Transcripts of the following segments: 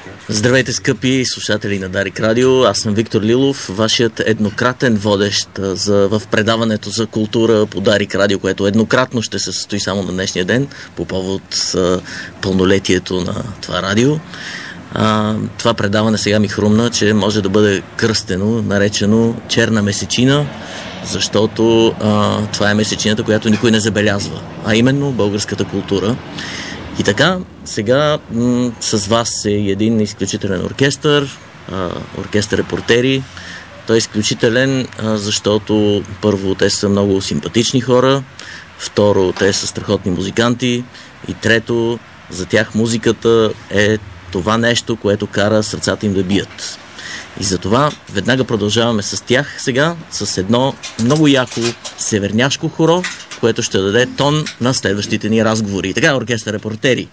Здравейте, скъпи слушатели на Дарик Радио. Аз съм Виктор Лилов, вашият еднократен водещ в предаването за култура по Дарик Радио, което еднократно ще се състои само на днешния ден по повод пълнолетието на това радио. Това предаване сега ми хрумна, че може да бъде кръстено, наречено Черна месечина, защото това е месечината, която никой не забелязва, а именно българската култура. И така, сега с вас е един изключителен оркестър, оркестър Репортери. Той е изключителен, защото първо те са много симпатични хора, второ те са страхотни музиканти и трето за тях музиката е това нещо, което кара сърцата им да бият. И затова веднага продължаваме с тях сега, с едно много яко северняшко хоро, което ще даде тон на следващите ни разговори. И така, оркестър Репортери.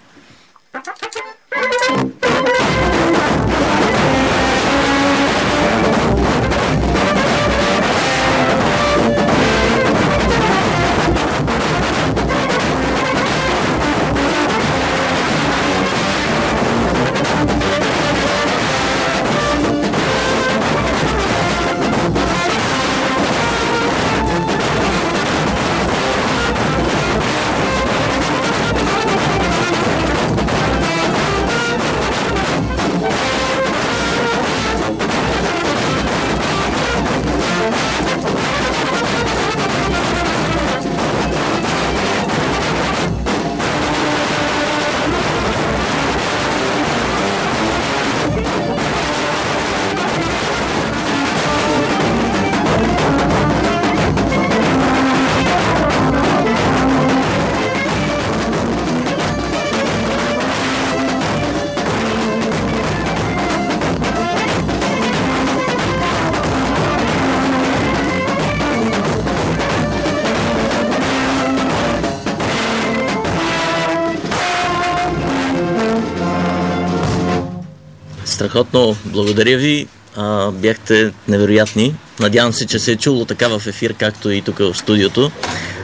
Страхотно, благодаря ви. Бяхте невероятни. Надявам се, че се е чуло така в ефир, както и тук в студиото.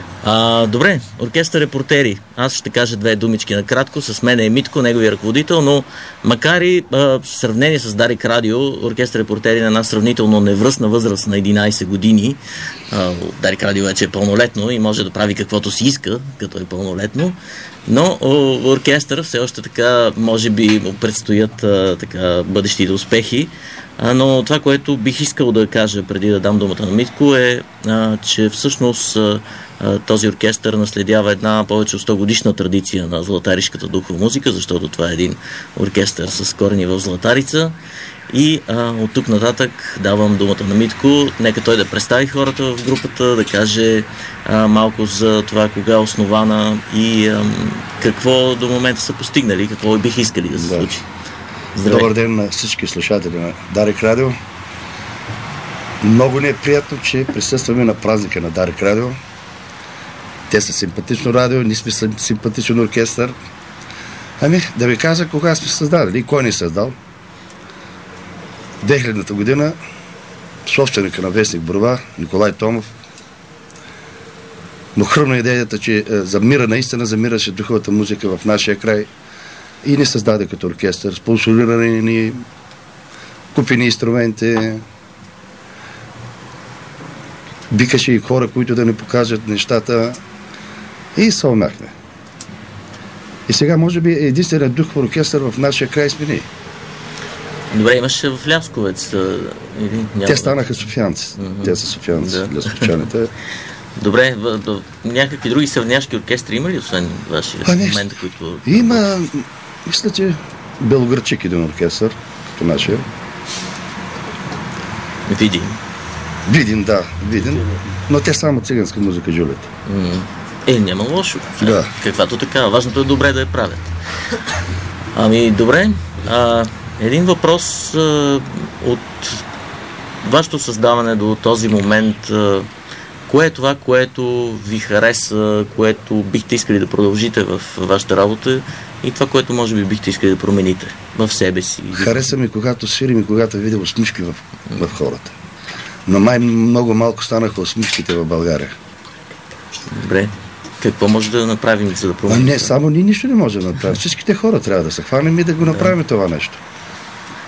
Добре, оркестър Репортери. Аз ще кажа две думички накратко. С мен е Митко, неговия ръководител, но макар и в сравнение с Дарик Радио, оркестър Репортери на една сравнително невръстна възраст на 11 години. Дарик Радио вече е пълнолетно и може да прави каквото си иска, като е пълнолетно. Но оркестър все още така, може би му предстоят така бъдещите успехи. Но това, което бих искал да кажа преди да дам думата на Митко е, че всъщност този оркестър наследява една повече от 100 годишна традиция на златаришката духова музика, защото това е един оркестър с корени в Златарица. И от тук нататък давам думата на Митко. Нека той да представи хората в групата, да каже малко за това кога е основана и какво до момента са постигнали, какво бих искали да се случи. Здравей. Добър ден на всички слушатели на Дарик Радио. Много ни е приятно, че присъстваме на празника на Дарик Радио. Те са симпатично радио, ние сме симпатичен оркестър. Да ви кажа кога сме създадали и кой ни е създал. 2000-та година собственика на вестник Борова, Николай Томов, но хрумна идеята, че наистина замираше духовата музика в нашия край и ни създаде като оркестър, спонсорирани ни, купени инструменти, викаше и хора, които да ни покажат нещата и се умяхме. И сега може би единственият духов оркестър в нашия край сме ние. Добре, имаше в Лясковец. Те станаха софиянци. Те са софиянци, лясковчаните. Добре, някакви други сравняшки оркестри има ли, освен вашия момент, които... Има, мисля, че Белоградчик един оркестър, като нашия. Видин, да, Видин. Но те само циганска музика жулят. Няма лошо. Да. Каквато така. Важното е добре да я правят. Добре. Един въпрос от вашето създаване до този момент. Кое е това, което ви хареса, което бихте искали да продължите в вашата работа и това, което може би бихте искали да промените в себе си? Хареса ми, когато свирим и когато видя усмивки в хората. Но много малко станаха усмивките в България. Добре. Какво може да направим, за да променим? Не, само ние нищо не можем да направим. Всичките хора трябва да се хванем и да го направим това нещо.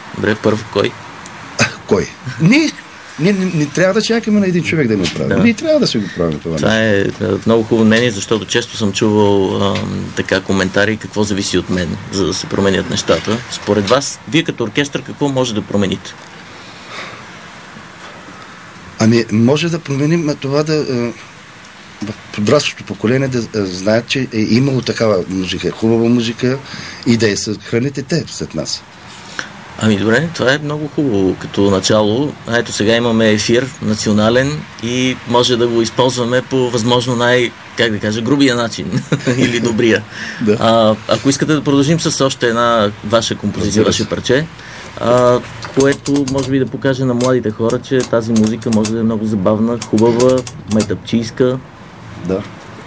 Добре, първо кой? Кой? Не трябва да чакаме на един човек да го прави. Да. Ние трябва да си го правим това. Това е много хубаво мнение, защото често съм чувал така коментари какво зависи от мен, за да се променят нещата. Според вас, вие като оркестър, какво може да промените? Ами, може да променим това да в подрастващото поколение да знаят, че е имало такава музика, хубава музика и да я съхраните те след нас. Ами добре, това е много хубаво като начало. Ето сега имаме ефир национален и може да го използваме по възможно как да кажа, грубия начин или добрия. Да. Ако искате да продължим с още една ваша композиция, ваше парче, което може би да покаже на младите хора, че тази музика може да е много забавна, хубава, майтъпчийска. Да.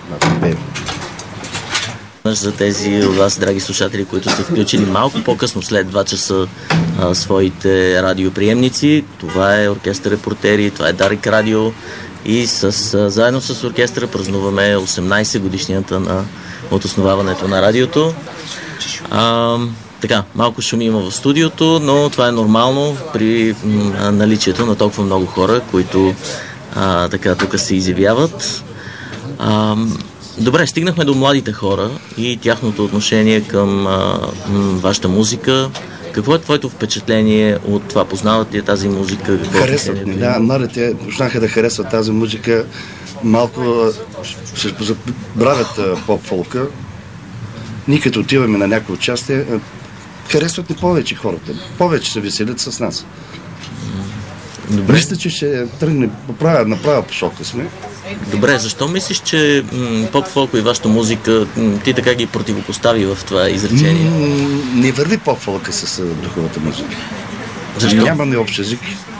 За тези от вас, драги слушатели, които сте включили малко по-късно след 2 часа своите радиоприемници, това е Оркестър Репортери, това е Дарик Радио и заедно с оркестъра празнуваме 18 годишнията от основаването на радиото. Така, малко шуми има в студиото, но това е нормално при наличието на толкова много хора, които така тук се изявяват. Добре, стигнахме до младите хора и тяхното отношение към вашата музика. Какво е твоето впечатление от това? Познават ли тази музика? Харесват ни, да. Младите почнаха да харесват тази музика. Малко се забравят поп-фолка. Ние като отиваме на някои участие, харесват ни повече хората. Повече се веселят с нас. Добре. Мисля, че ще тръгне на права посока сме. Добре, защо мислиш, че поп-фолк и вашата музика ти така ги противопостави в това изречение? Не върви поп-фолка с духовата музика. Защо? Нямаме общ език.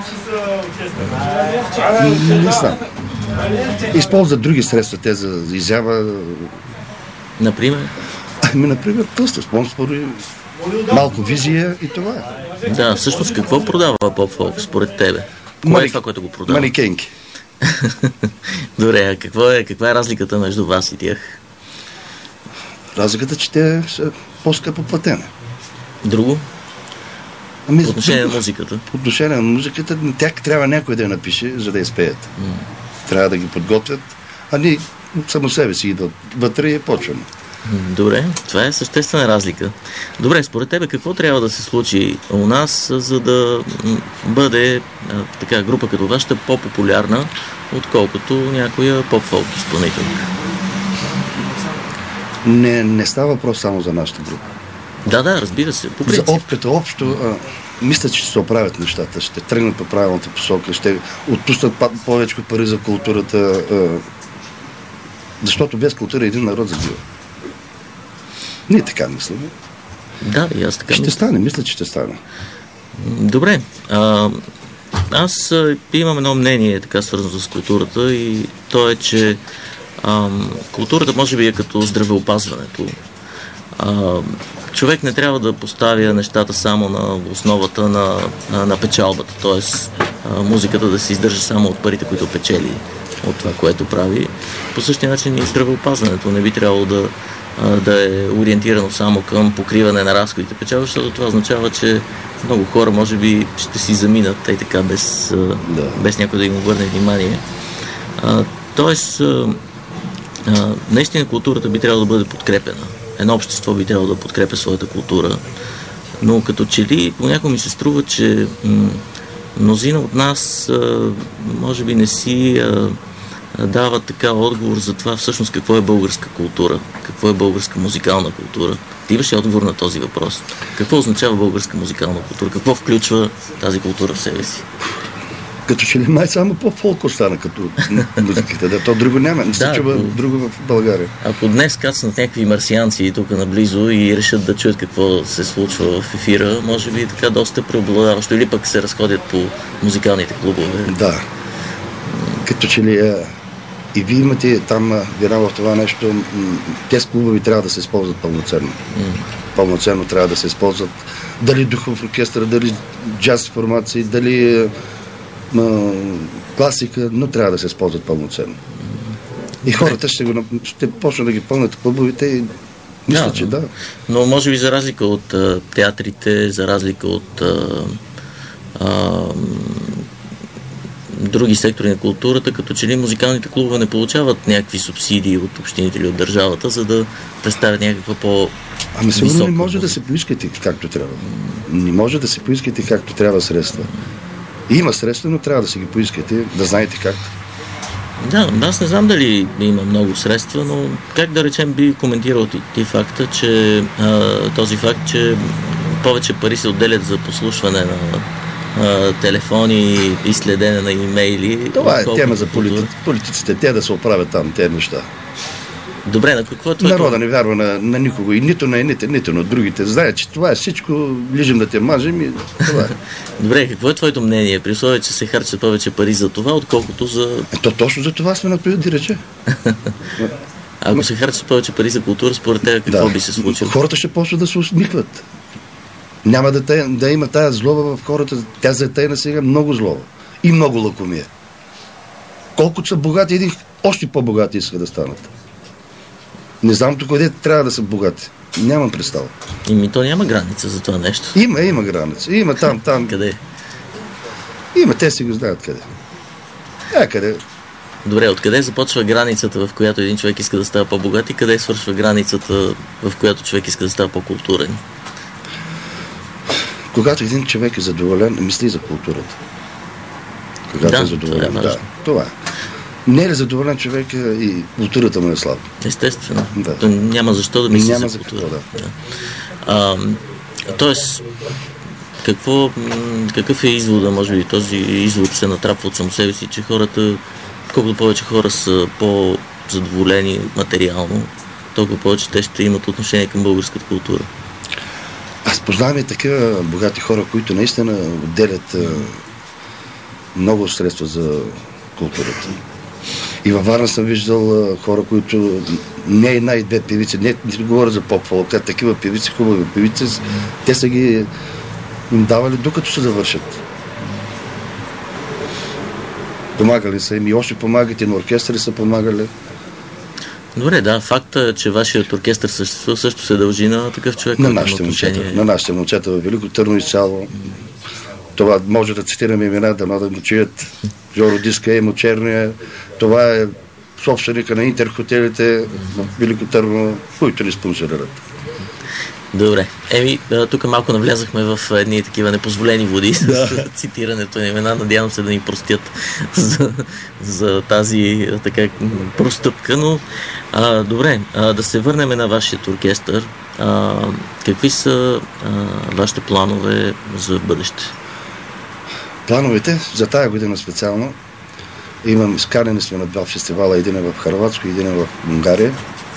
Не знам. Използват други средства те за изява. Например? Например, пъста, спонсори, малко визия и това е. Да, всъщност какво продава поп-фолк според тебе? Кое е това, което го продава? Манекенки. Добре, а каква е разликата между вас и тях? Разликата, че те са по-скъпо платени. Друго? По отношение на музиката? По отношение на музиката, тях трябва някой да я напише, за да я спеят. Трябва да ги подготвят, а ние само себе си идват вътре и почваме. Добре, това е съществена разлика. Добре, според тебе какво трябва да се случи у нас, за да бъде така група като вашата по-популярна, отколкото някоя поп-фолк изпълнител? Не става въпрос само за нашата група. Да, разбира се. По принцип. Като общо, мисля, че ще се оправят нещата, ще тръгнат по правилната посока, ще отпуснат повече пари за културата, защото без култура един народ загива. Ние така мислим. Да, и аз така ще стане, мисля, че ще стане. Добре. Аз имам едно мнение, така свързано с културата, и то е, че културата може би е като здравеопазването. Човек не трябва да поставя нещата само на основата на печалбата, т.е. музиката да се издържа само от парите, които печели от това, което прави. По същия начин и здравеопазването не би трябвало да е ориентирано само към покриване на разходите печалба, защото това означава, че много хора може би ще си заминат и така без някой да им обърне внимание. Тоест, наистина културата би трябвало да бъде подкрепена. Едно общество би трябвало да подкрепя своята култура, но като че ли понякога ми се струва, че мнозина от нас може би не си дава така отговор за това всъщност какво е българска култура, какво е българска музикална култура. Ти имаш ли отговор на този въпрос? Какво означава българска музикална култура? Какво включва тази култура в себе си? Като че ли май само по-фолк остана като музиката, да, то друго няма. Не се чува друго в България. Ако днес кацнат някакви марсианци тук наблизо и решат да чуят какво се случва в ефира, може би така доста преобладаващо, или пък се разходят по музикалните клубове. Да. Като че ли и вие имате там вина в това нещо, тези клубови трябва да се използват пълноценно. Пълноценно трябва да се използват дали духов оркестър, дали джаз формации, дали класика, но трябва да се използват пълноценно. И хората ще почнат да ги пълнят клубовите и Мисля, че да. Но може би за разлика от театрите, за разлика от други сектори на културата, като че ли музикалните клубове не получават някакви субсидии от общините или от държавата, за да представят някаква по-висока. Сигурно не може да се поискате както трябва. Не може да се поискате както трябва средства. Има средства, но трябва да се ги поискате, да знаете как. Да, аз не знам дали има много средства, но как да речем би коментирал ти факта, че този факт, че повече пари се отделят за послушване на телефони и следене на имейли. Това е тема за политиците. Те да се оправят там, тези неща. Добре, на какво е твоето... Народа не вярва на никого. И нито на едните, нито на другите. Знае, че това е всичко, лижем да те мажем и това е. Добре, какво е твоето мнение? При условие, че се харчат повече пари за това, отколкото за... Точно за това сме направили рече. Ако се харчат повече пари за култура, според теб какво би се случило? Хората ще почват да се усмихват. Няма да има тая злоба в хората. Тя за тая сега много злоба. И много лакомия. Колкото са богати, още по-богати иска да станат. Не знам тук къде трябва да са богати. Нямам представа. То няма граница за това нещо. Има граница. Има там. Къде? Има, те си го знаят къде. Къде? Добре, откъде започва границата, в която един човек иска да става по-богат и къде свършва границата, в която човек иска да става по-културен? Когато един човек е задоволен, мисли за културата. Когато е задоволен. Това е. Не е задоволен човек и културата му е слаба. Естествено. Да. Няма защо да мисли за култура. Тоест, какъв е извода, може би този извод се натрапва от само себе си, че хората, колкото повече хора са по-задоволени материално, толкова повече те ще имат отношение към българската култура. Аз познавам и такива богати хора, които наистина отделят много средства за културата. И във Варна съм виждал хора, които не една и две певици, не говоря за поп-фолк, такива певици, хубави певици, те са ги им давали докато се завършат. Помагали са им и още помагат, и на оркестри са помагали. Добре, да, факта, че вашият оркестър съществува, също се дължи на такъв човек. На нашите момчета в Велико Търново изцяло. Това може да цитираме имена, да му чуят. Жоро Диска, Емо Черния. Това е собственика на интерхотелите в Велико Търново, които ни спонсорират. Добре. Тук малко навлязахме в едни такива непозволени води с цитирането на имена. Надявам се да ни простят за тази така простъпка, но добре, да се върнем на вашия оркестър. Какви са вашите планове за бъдеще? Плановете за тая година специално сканени сме на два фестивала, един е в Хърватско и един е в Унгария.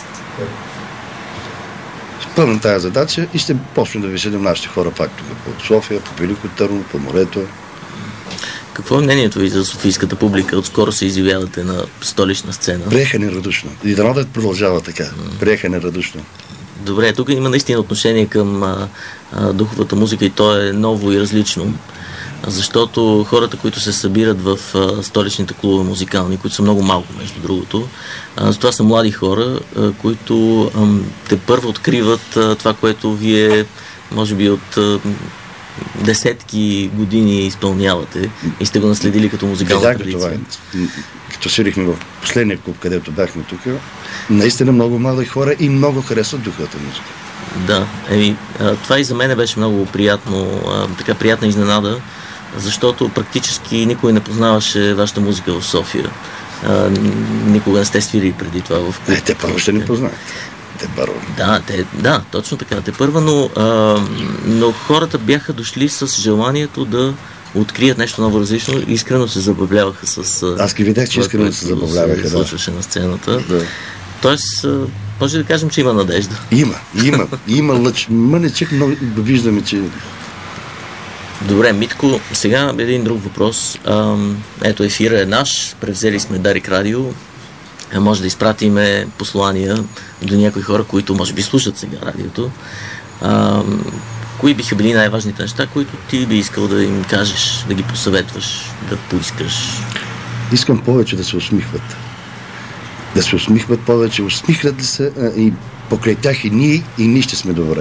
Пълнем тая задача и ще почнем да веселим нашите хора пак тук по София, по Велико Търново, по морето. Какво е мнението ви за софийската публика? Отскоро се изявявате на столична сцена. Приеха ни радушно. И дано да продължава така. Приеха ни радушно. Добре, тук има наистина отношение към духовата музика и то е ново и различно. Защото хората, които се събират в столичните клубове музикални, които са много малко, между другото, това са млади хора, които тепърва откриват това, което вие, може би, от десетки години изпълнявате и сте го наследили като музикална традиция. Като свирихме в последния клуб, където бяхме тук, наистина много млади хора и много харесват духовата музика. Да, това и за мен беше много приятно, така приятна изненада, защото практически никой не познаваше вашата музика в София. Никога не сте свирили преди това в клуб. Те първо ще ни познаят. Те първо. Да, точно така. Те първо, но хората бяха дошли с желанието да открият нещо ново различно. Искрено се забавляваха с... Аз ги видях, че искрено се забавляваха. Да. Случваше на сцената. Да. Тоест, може да кажем, че има надежда. Има лъч. Мънечек, но виждаме, че... Добре, Митко, сега един друг въпрос. Ето, ефира е наш. Превзели сме Дарик Радио. Може да изпратиме послания до някои хора, които може би слушат сега радиото. Кои биха били най-важните неща, които ти би искал да им кажеш, да ги посъветваш, да поискаш? Искам повече да се усмихват. да се усмихват повече, усмихват ли се и покрай тях и ние ще сме добре.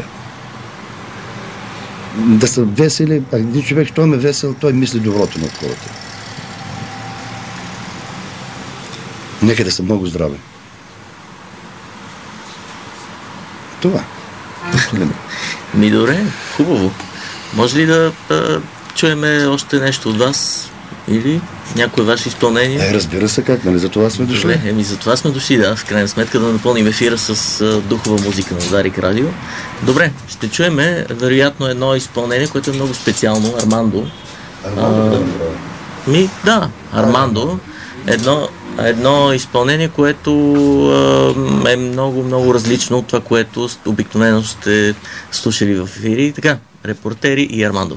Да са весели, а един човек, той е весел, той мисли доброто на хората. Нека да са много здрави. Това. Добре, хубаво. Може ли да чуеме още нещо от вас? Или някое ваше изпълнение? Разбира се как, нали? За това сме дошли. Добре, за това сме дошли, да. В крайна сметка да напълним ефира с духова музика на Дарик Радио. Добре, ще чуеме вероятно едно изпълнение, което е много специално. Армандо. Армандо. Едно изпълнение, което е много различно от това, което обикновено сте слушали в ефири. Така, Репортери и Армандо.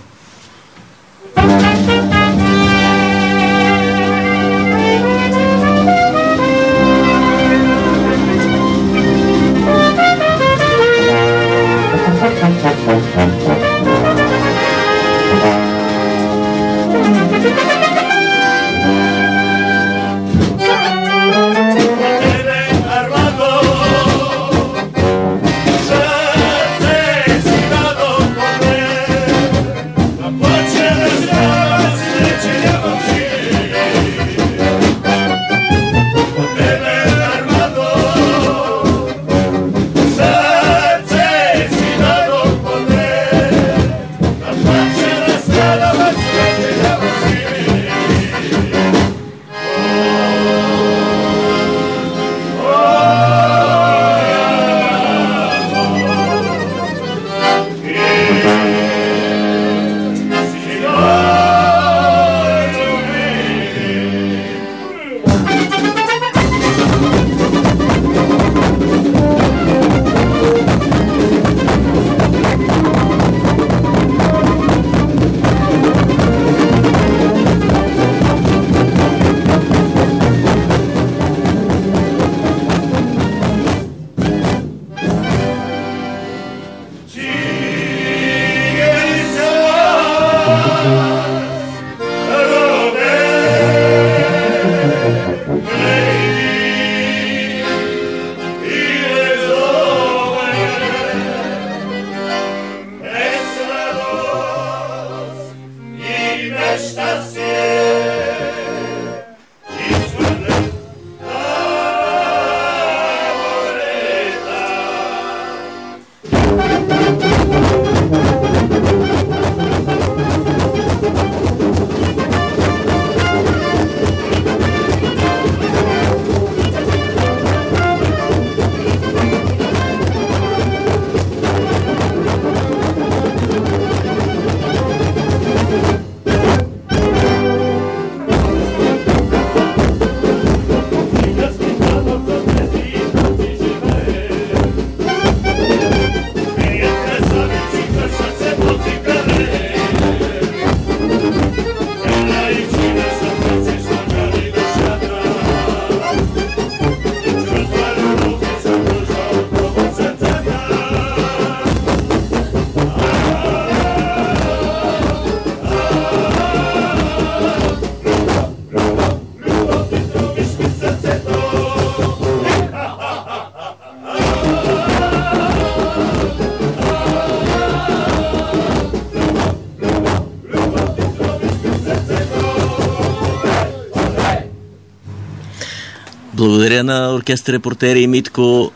Благодаря на оркестър Репортери и Митко.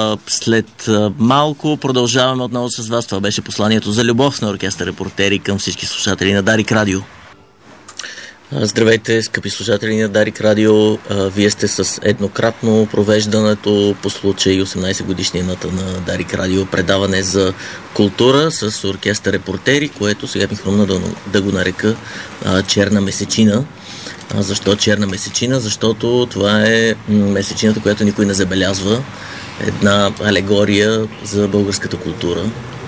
След малко продължаваме отново с вас. Това беше посланието за любов на оркестър Репортери към всички слушатели на Дарик Радио. Здравейте, скъпи слушатели на Дарик Радио. Вие сте с еднократно провеждането по случай 18 годишнината на Дарик Радио предаване за култура с оркестър Репортери, което сега ми хрумна да го нарека черна месечина. Защо черна месечина? Защото това е месечината, която никой не забелязва. Една алегория за българската култура.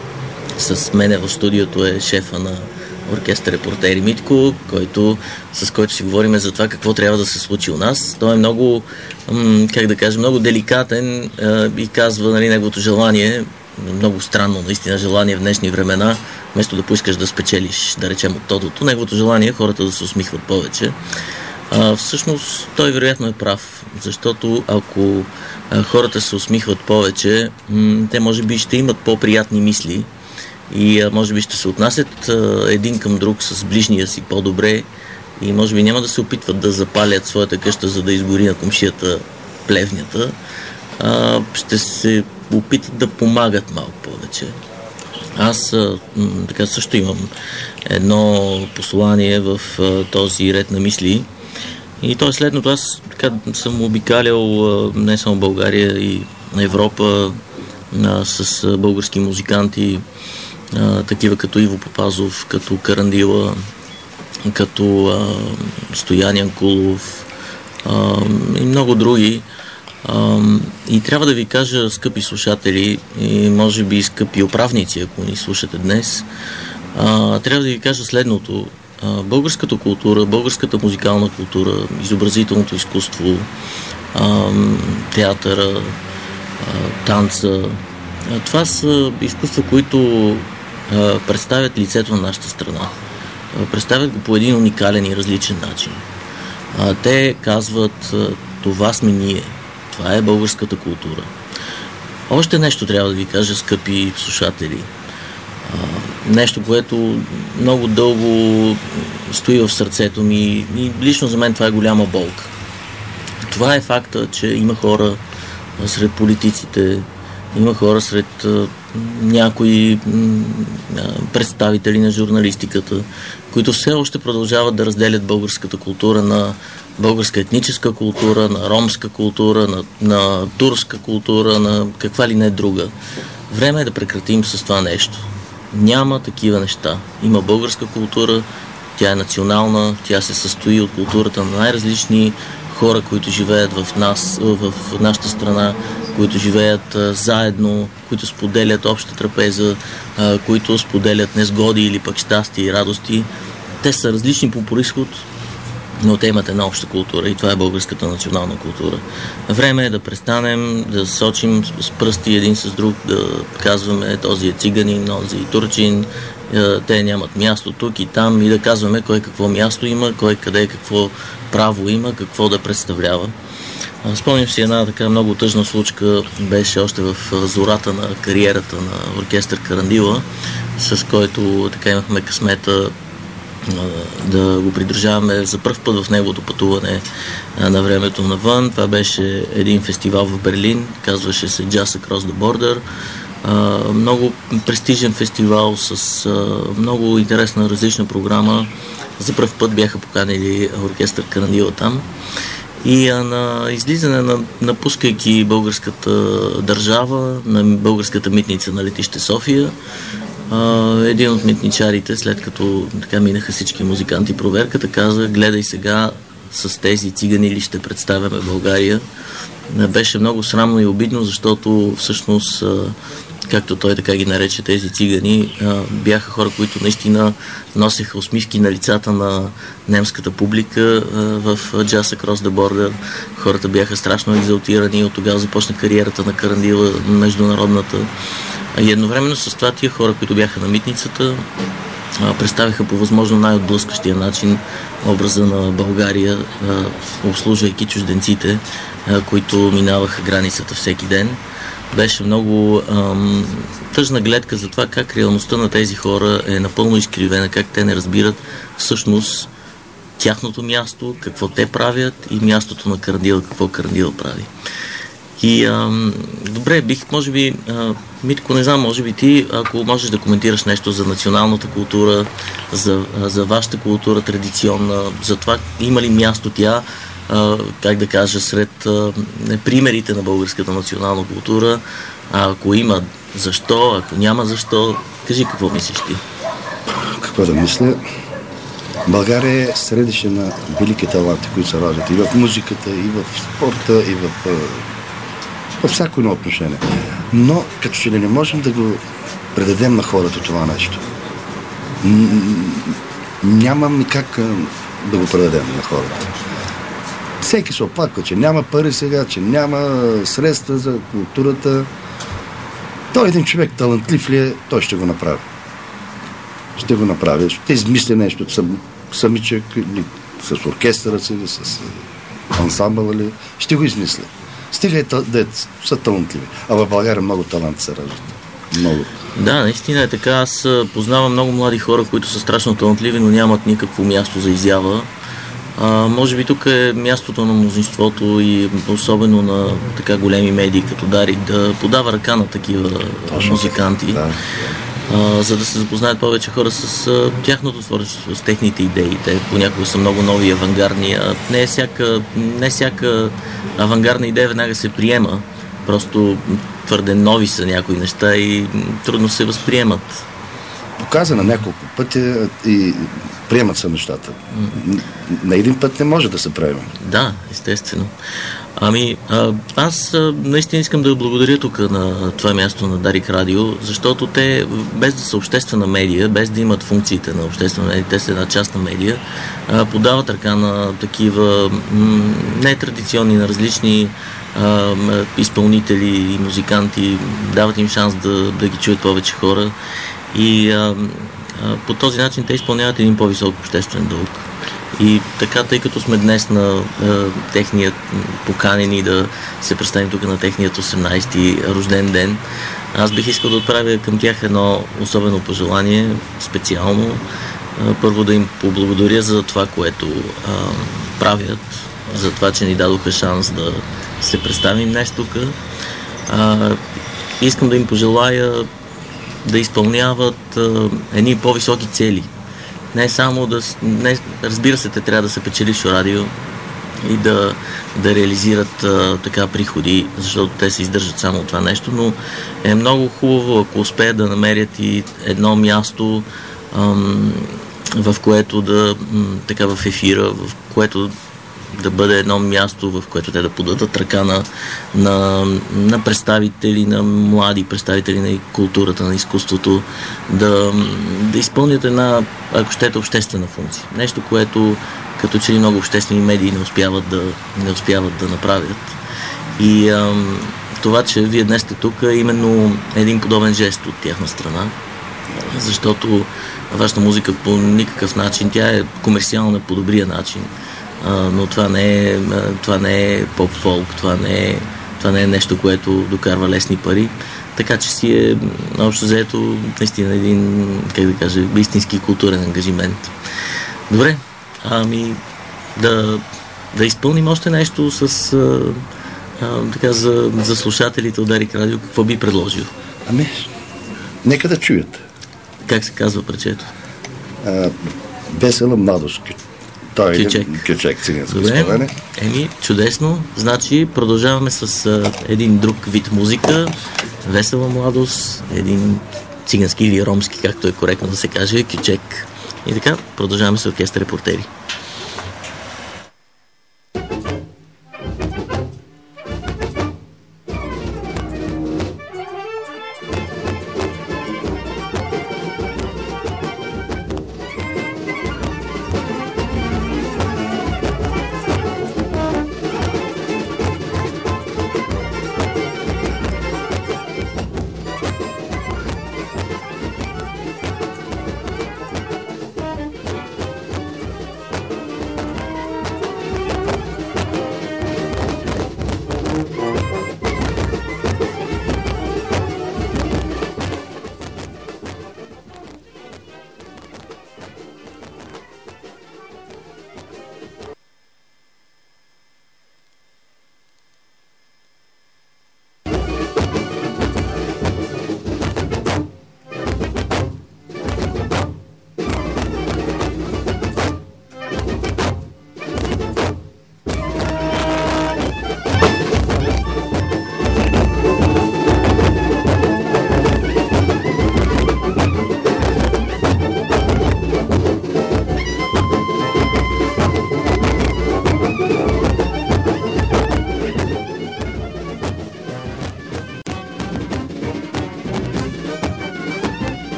С мене в студиото е шефа на оркестър Репортери Митко, с който си говорим за това какво трябва да се случи у нас. Той е много, много деликатен и казва, нали, неговото желание, много странно наистина желание в днешни времена, вместо да поискаш да спечелиш, да речем, от тотото, неговото желание е хората да се усмихват повече. Всъщност той вероятно е прав, защото ако хората се усмихват повече, те може би ще имат по-приятни мисли и може би ще се отнасят един към друг с ближния си по-добре и може би няма да се опитват да запалят своята къща, за да изгори на комшията плевнята. Ще се опитат да помагат малко повече. Аз така също имам едно послание в този ред на мисли и то е следното. Аз така съм обикалял не само България и Европа с български музиканти, такива като Иво Попазов, като Карандила, като Стоян Янкулов и много други. И трябва да ви кажа, скъпи слушатели и може би скъпи управници, ако ни слушате днес, трябва да ви кажа следното. Българската култура, българската музикална култура, изобразителното изкуство, театъра, танца, това са изкуства, които представят лицето на нашата страна. Представят го по един уникален и различен начин. Те казват, това сме ние. Това е българската култура. Още нещо трябва да ви кажа, скъпи слушатели. Нещо, което много дълго стои в сърцето ми и лично за мен това е голяма болка. Това е факта, че има хора сред политиците, има хора сред някои представители на журналистиката, които все още продължават да разделят българската култура на българска етническа култура, на ромска култура, на турска култура, на каква ли не друга. Време е да прекратим с това нещо. Няма такива неща. Има българска култура, тя е национална, тя се състои от културата на най-различни хора, които живеят в нас, в нашата страна, които живеят заедно, които споделят обща трапеза, които споделят несгоди или пък щастие и радости. Те са различни по произход, но те имат една обща култура и това е българската национална култура. Време е да престанем да сочим с пръсти един с друг, да казваме този е циганин, този е турчин, те нямат място тук и там и да казваме кой какво място има, кой къде какво право има, какво да представлява. Спомням си една така много тъжна случка, беше още в зората на кариерата на оркестър Карандила, с който така имахме късмета да го придружаваме за пръв път в неговото пътуване на времето навън. Това беше един фестивал в Берлин, казваше се Jazz Across the Border. Много престижен фестивал с много интересна различна програма. За пръв път бяха поканили оркестър Карандила там. И на излизане, напускайки българската държава, на българската митница на летище София, един от митничарите, след като така минаха всички музиканти проверката, каза: гледай сега, с тези цигани ли ще представяме България. Беше много срамно и обидно, защото всъщност, както той така ги нарече, тези цигани бяха хора, които наистина носеха усмивки на лицата на немската публика в Jazz Across the Border. Хората бяха страшно екзалтирани, от тогава започна кариерата на Карандила, международната. И едновременно с това тия хора, които бяха на митницата, представиха по възможно най-отблъскащия начин образа на България, обслужвайки чужденците, които минаваха границата всеки ден. Беше много тъжна гледка за това как реалността на тези хора е напълно изкривена, как те не разбират всъщност тяхното място, какво те правят и мястото на Карандила, какво Карандила прави. И добре, може би, Митко, не знам, може би ти, ако можеш да коментираш нещо за националната култура, за вашата култура традиционна, за това има ли място тя, как да кажа, сред примерите на българската национална култура, ако има, защо, ако няма, защо, кажи какво мислиш ти? Какво да мисля? България е средище на велики таланти, които се раждат и в музиката, и в спорта, и във всяко едно отношение. Но като че ли не можем да го предадем на хората това нещо. Нямам как да го предадем на хората. Всеки се оплаква, че няма пари сега, че няма средства за културата. Той един човек талантлив ли е, той ще го направи. Ще го направи, ще измисли нещо самичък, с оркестъра си, с ансамбъла ли, ще го измисля. Стига да са талантливи. А в България много таланти се раждат. Много. Да, наистина е така. Аз познавам много млади хора, които са страшно талантливи, но нямат никакво място за изява. Може би тук е мястото на мнозинството и особено на така големи медии като Дарик да подава ръка на такива музиканти, да. За да се запознаят повече хора с тяхното творчество, с техните идеи. Те понякога са много нови и авангардни, а не всяка авангардна идея веднага се приема. Просто твърде нови са някои неща и трудно се възприемат. Доказано няколко пъти и приемат се нещата. На един път не може да се приеме. Да, естествено. Аз наистина искам да благодаря тук на това място на Дарик Радио, защото те, без да са обществена медия, без да имат функциите на обществена медия, те са една частна медия, подават ръка на такива нетрадиционни, на различни изпълнители и музиканти, дават им шанс да ги чуят повече хора и по този начин те изпълняват един по-висок обществен дълг. И така, тъй като сме днес на техният поканени да се представим тук на техният 18-ти рожден ден, аз бих искал да отправя към тях едно особено пожелание, специално. Първо да им поблагодаря за това, което правят, за това, че ни дадоха шанс да се представим днес тук. Искам да им пожелая да изпълняват едни по-високи цели. Не само разбира се, те трябва да се печелившо радио и да реализират така приходи, защото те се издържат само от това нещо, но е много хубаво, ако успеят да намерят и едно място, в което така в ефира, в което да бъде едно място, в което те да подадат ръка на представители, на млади представители на културата, на изкуството, да изпълнят една, ако щете, обществена функция. Нещо, което като че ли много обществени медии не успяват да направят. И това, че вие днес сте тук, е именно един подобен жест от тяхна страна, защото вашата музика по никакъв начин, тя е комерциална по добрия начин, но това не е поп-фолк, това не е нещо, което докарва лесни пари, така че си е общо взето наистина един, как да кажа, истински културен ангажимент. Добре, да изпълним още нещо с така за слушателите от Дарик Радио. Какво би предложил? Нека да чуят. Как се казва парчето? Весела младост. Той е Кючек, циганско изпълнение. Чудесно. Значи продължаваме с един друг вид музика. Весела младост, един цигански или ромски, както е коректно да се каже, Кючек. И така, продължаваме с оркестър Репортери.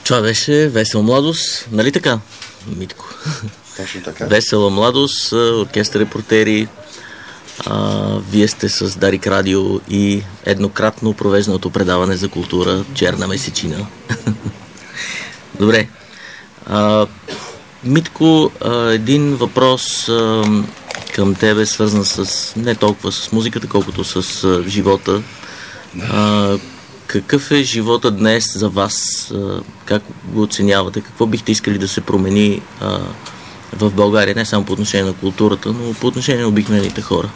Това беше Весела младост, нали така, Митко? Точно така. Весела младост, оркестър репортери. Вие сте с Дарик Радио и еднократно провежданото предаване за култура Черна месечина. Добре. Митко, един въпрос към тебе, свързан с не толкова с музиката, колкото с живота. Какъв е живота днес за вас? Как го оценявате? Какво бихте искали да се промени в България, не само по отношение на културата, но по отношение на обикновените хора?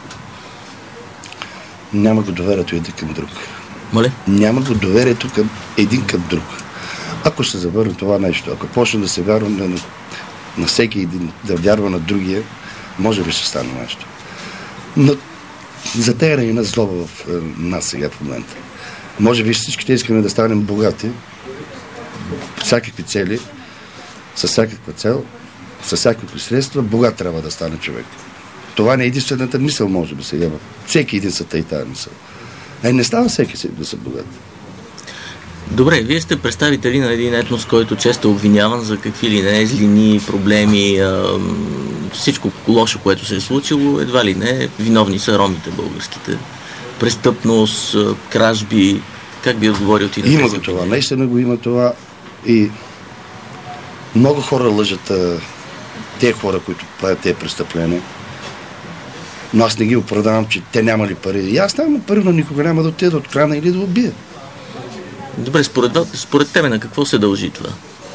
Няма го доверието един към друг. Моля? Няма го доверието към един към друг. Ако се завърне това нещо, ако почне да се вярва на всеки един, да вярва на другия, може би ще стане нещо. Но затеяна и една злоба в нас сега в момента. Може би всичките искаме да станем богати, всякакви цели, с всякаква цел, с всякакви средства, богат трябва да стане човек. Това не е единствената мисъл, може би сега. Всеки един са тъй тази мисъл. Не става всеки да са богат. Добре, вие сте представители на един етнос, който често е обвиняван за какви ли не злини, проблеми, всичко лошо, което се е случило, едва ли не виновни са ромите българските. Престъпност, кражби, как би отговорил ти на тези? Има го това, наистина го има това и много хора лъжат тези хора, които правят тези престъпления. Но аз не ги оправдавам, че те нямали пари. И аз нямам пари, но никога няма да отида от крана или да убия. Добре, според тебе на какво се дължи това?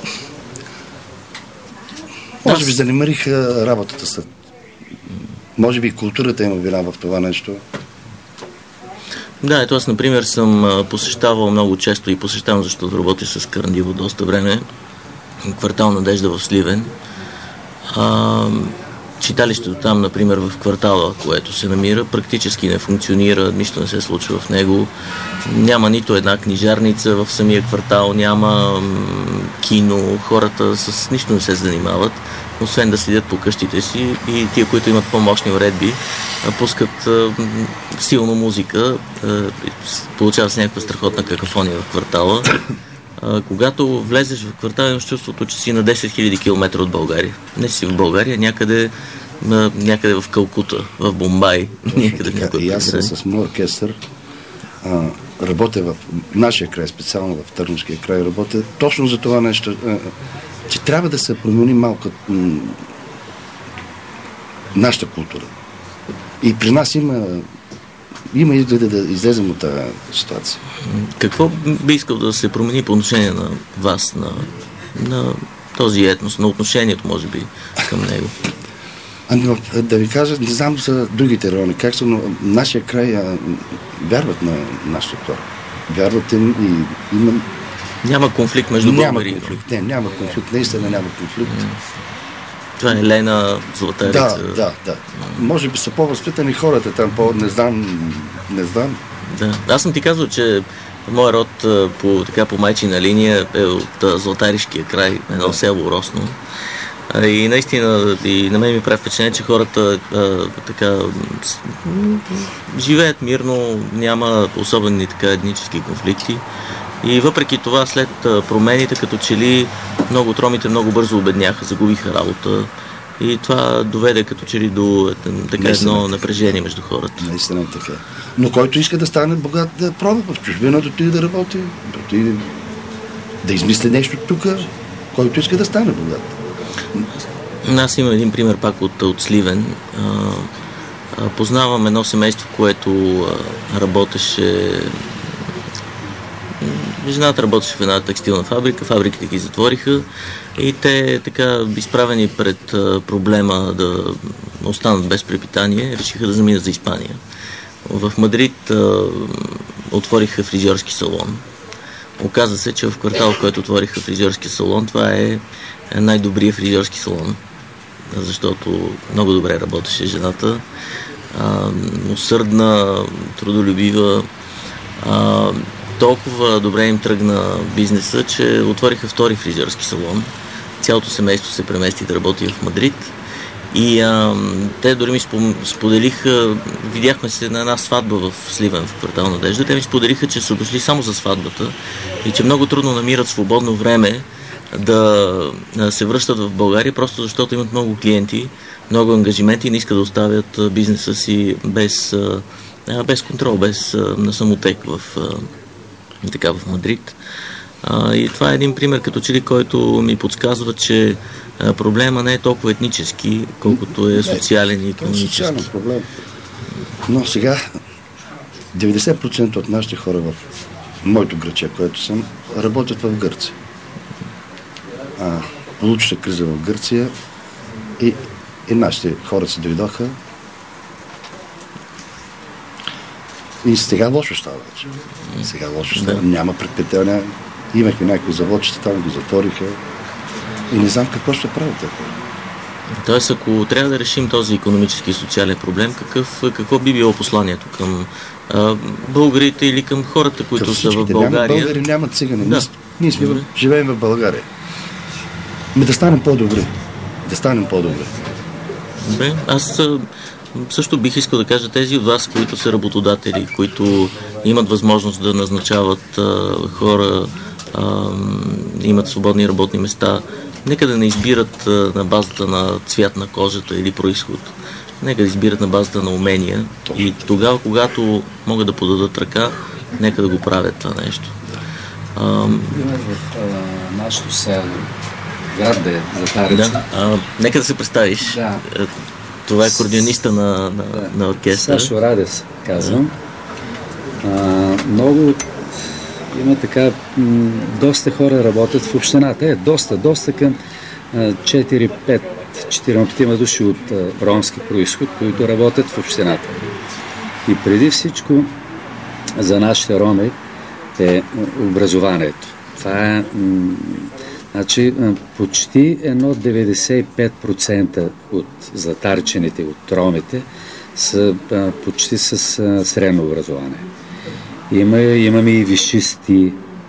Може би занемариха работата след. Може би културата има вина в това нещо. Да, ето аз, например, съм посещавал много често и посещавам, защото работя с Карандиво доста време, квартал Надежда в Сливен. Читалището там, например, в квартала, което се намира, практически не функционира, нищо не се случва в него. Няма нито една книжарница в самия квартал, няма кино, хората с нищо не се занимават, освен да седят по къщите си и тия, които имат по-мощни уредби, пускат силно музика, получава се някаква страхотна какафония в квартала. Когато влезеш в квартал, имаш чувството, че си на 10 000 км от България. Не си в България, някъде в Калкута, в Бомбай. И аз с моят оркестър работя в нашия край, специално в Търновския край, работя точно за това нещо, че трябва да се промени малко нашата култура. И при нас има изгледа да излезем от тази ситуация. Какво би искал да се промени по отношение на вас, на този етнос, на отношението, може би, към него? Да ви кажа, не знам за другите райони как са, но нашия край вярват на нашите хора. Вярват им и има... Няма конфликт между българи. Няма конфликт, няма конфликт, наистина няма конфликт. Това е Лена Златарица. Да. Може би са по-възпитани хората там, не знам. Да. Аз съм ти казал, че моят род по майчина линия е от Златаришкия край, едно село Росно. И наистина и на мен ми прави впечатление, че хората живеят мирно, няма особени етнически конфликти. И въпреки това, след промените, като че ли много от ромите много бързо обедняха, загубиха работа. И това доведе като че ли до едно напрежение между хората. Наистина е така. Но който иска да стане богат, да пробва в чужбина, да отиде да работи, да измисли нещо тук, който иска да стане богат. Аз имам един пример пак от Сливен. Познавам едно семейство, което работеше... Жената работеше в една текстилна фабрика, фабриките ги затвориха и те, изправени пред проблема да останат без препитание, решиха да заминат за Испания. В Мадрид отвориха фризьорски салон. Оказа се, че в квартал, в който отвориха фризьорски салон, това е най-добрият фризьорски салон, защото много добре работеше жената, усърдна, трудолюбива, толкова добре им тръгна бизнеса, че отвориха втори фризьорски салон. Цялото семейство се премести да работи в Мадрид. И те дори ми споделиха, видяхме се на една сватба в Сливен, в квартал Надежда. Те ми споделиха, че са дошли само за сватбата и че много трудно намират свободно време, да се връщат в България, просто защото имат много клиенти, много ангажименти и не искат да оставят бизнеса си без контрол, без на самотек в Мадрид. И това е един пример като че ли, който ми подсказва, че проблема не е толкова етнически, колкото е социален и икономически. Социален проблем. Но сега 90% от нашите хора в моето граче, което съм, работят в Гърция. Получиха криза в Гърция и нашите хора се дойдоха. И сега лошо става вече. Сега лошо става. Няма предпитания. Имахме някакви заводчета, там ги затвориха. И не знам какво ще правят. Тоест, ако трябва да решим този икономически и социален проблем, какво би било посланието към българите или към хората, които са в България? Българи нямат цигани. Да. Ние живеем в България. Да станем по-добри. Добре, аз също бих искал да кажа тези от вас, които са работодатели, които имат възможност да назначават хора, имат свободни работни места. Нека да не избират на базата на цвят на кожата или происход. Нека да избират на базата на умения. И тогава, когато могат да подадат ръка, нека да го правят това нещо. В нашото село, град да е, Златарица. Нека да се представиш. Да. Това е координиста на оркестъра. Сашо Радес, казвам. Много има така, доста хора работят в общината. Доста към 4-5 души от ромски происход, които работят в общината. И преди всичко за нашите роми е образованието. Това е значи, почти 95% от златарчените, от ромите са почти с средно образование. Имаме и висшисти.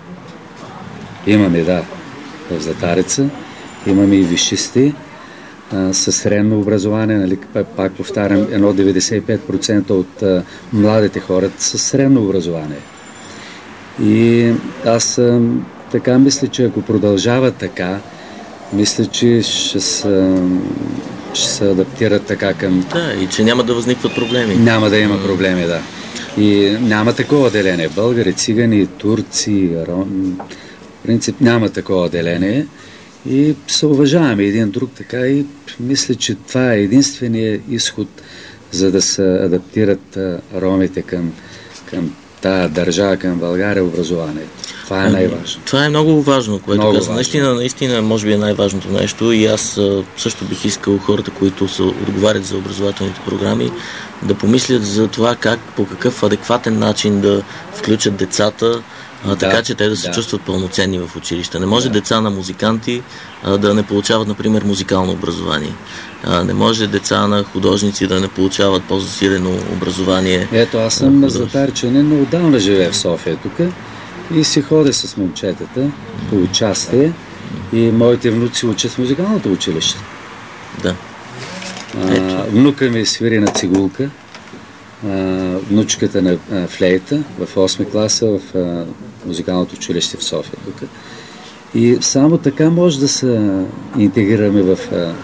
В Златарица. Имаме и висшисти със средно образование. Нали, пак повтарям, 95% от младите хора са средно образование. И аз така мисля, че ако продължава така, мисля, че ще се адаптират така към... Да, и че няма да възникват проблеми. Няма да има проблеми, да. И няма такова деление. Българи, цигани, турци, роми. В принцип няма такова деление. И се уважаваме един друг така и мисля, че това е единственият изход, за да се адаптират ромите към тази държава, към България, образование. Това е най-важно. Това е много важно, което каза. Наистина, може би е най-важното нещо и аз също бих искал хората, които отговарят за образователните програми, да помислят за това по какъв адекватен начин да включат децата, така че те да се чувстват пълноценни в училище. Не може деца на музиканти да не получават, например, музикално образование. Не може деца на художници да не получават по-засилено образование. Ето, аз съм златарчанин, но отдавна живея в София тук и си ходя с момчетата по участие и моите внуци учат в музикалното училище. Да. Внука ми свири на цигулка, внучката на флейта в 8 класа в музикалното училище в София тук. И само така може да се интегрираме в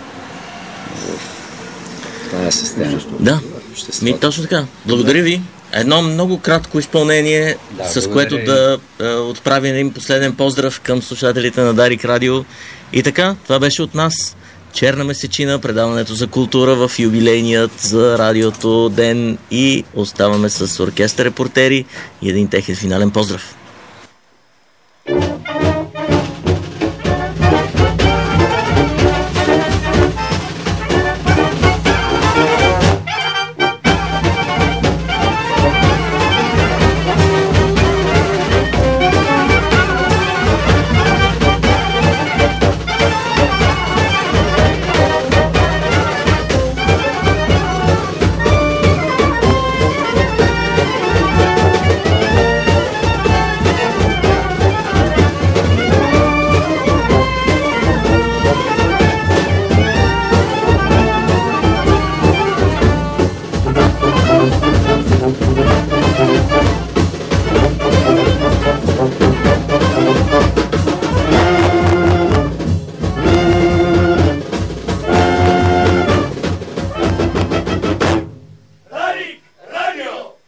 тази система. Да, точно така. Благодаря ви. Едно много кратко изпълнение, с което да отправим един последен поздрав към слушателите на Дарик Радио. И така, това беше от нас. Черна месечина, предаването за култура в юбилейният за радиото ден и оставаме с оркестър репортери и един техен финален поздрав.